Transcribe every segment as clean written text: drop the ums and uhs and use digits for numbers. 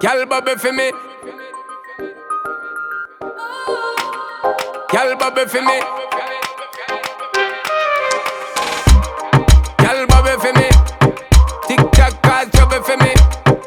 Girl bubble for me. Girl bubble for me. Girl bubble for me. Tick-tock cause trouble for me.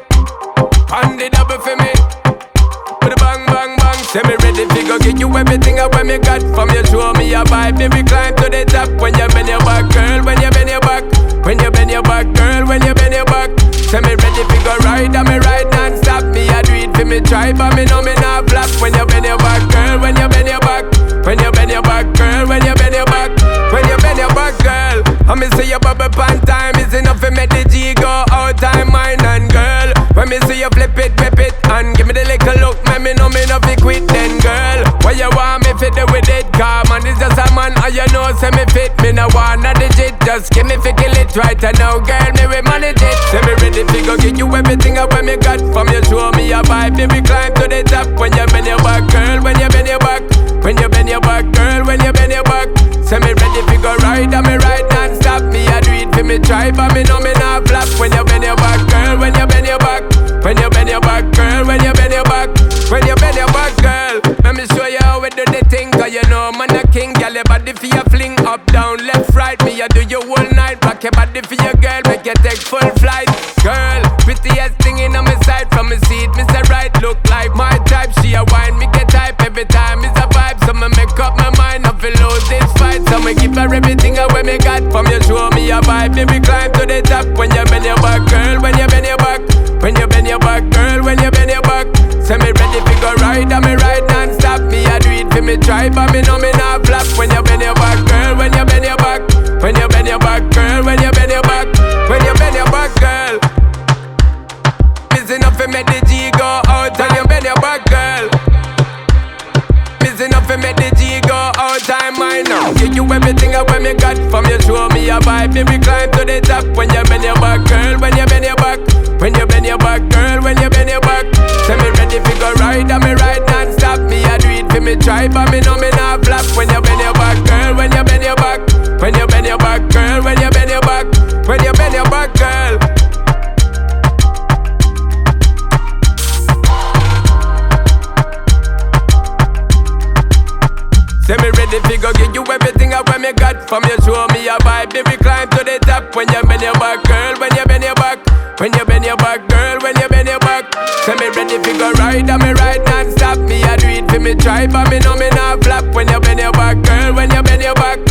On the double for me. With a bang, bang, bang. Say me ready to go get you everything I want me got. From you show me a vibe, then we climb to the top. When you bend your back, girl, when you bend your back. When you bend your back, girl, when you bend your back. Say me ready to go ride, and me ride non-stop. Me I do it for me tribe, but me know me not flop. When you bend your back, girl, when you bend your back. When you bend your back, girl, when you bend your back. When you bend your back, girl. I me see you bubble pan time. Is enough to make the G go out time, mine and girl. When me see you flip it, whip it, and give me the little look, make me know me not fi quit then, girl. What you want me fit do with it? Cause man is just a man, and you know say me fit. Me no want a digit, just give me fi kill it right and now, girl, me we manage it. Say me ready fi go give you everything I want me got. From you show me a vibe, then we climb to the top. When you bend your back, girl, when you bend your back. When you bend your back, girl, when you bend your back. Say me ready fi go ride, and me ride non-stop. Me I do it fi me try, but me know me not flop. When you bend your back, girl, when you bend your back. When you bend your back, girl, when you bend your back. When you bend your back, girl. Let me show you how we do the thing. Cause you know man a king. Girl, your body for your fling. Up, down, left, right. Me I do you all night. Rock your body for your girl. Make you take full flight. Girl, prettiest thing in on my side. From my seat, me say right. Look like my type. She a wine, me get type. Every time it's a vibe. So me make up my mind. I feel lose this fight. So me give her everything away me got. From you show me a vibe. Then we climb to the top. When you bend your back, girl. When you bend your back. When you bend your back, girl, when you bend your back. Say me ready to go ride, and me ride non-stop. Me I do it for me try, but me know me not flop. When you bend your back, girl, when you bend your back. When you bend your back, girl, when you bend your back. When you bend your back, girl. It's enough to make the G go out. When you bend your back, girl. It's enough to make the G go out. Time I know. Give you everything I want me got. From you show me a vibe, then we climb to the top. When you bend your back, girl, when you bend your back. When you bend your back, girl, when you bend your back. Say me ready fi go ride, and me ride non-stop. Me I do it fi me try, but me know me not flop. When you bend your back, girl, when you bend your back. When you bend your back, girl, when you bend your back. When you bend your back, girl. Say me ready fi go give you everything I want me got. From you show me a vibe, then we climb to the top. When you bend your back, girl, when you bend your back. When you bend your back, girl, when you bend your back. Say me ready fi go ride, and me ride non-stop. Me I do it fi me try, but me know me not flop. When you bend your back, girl, when you bend your back.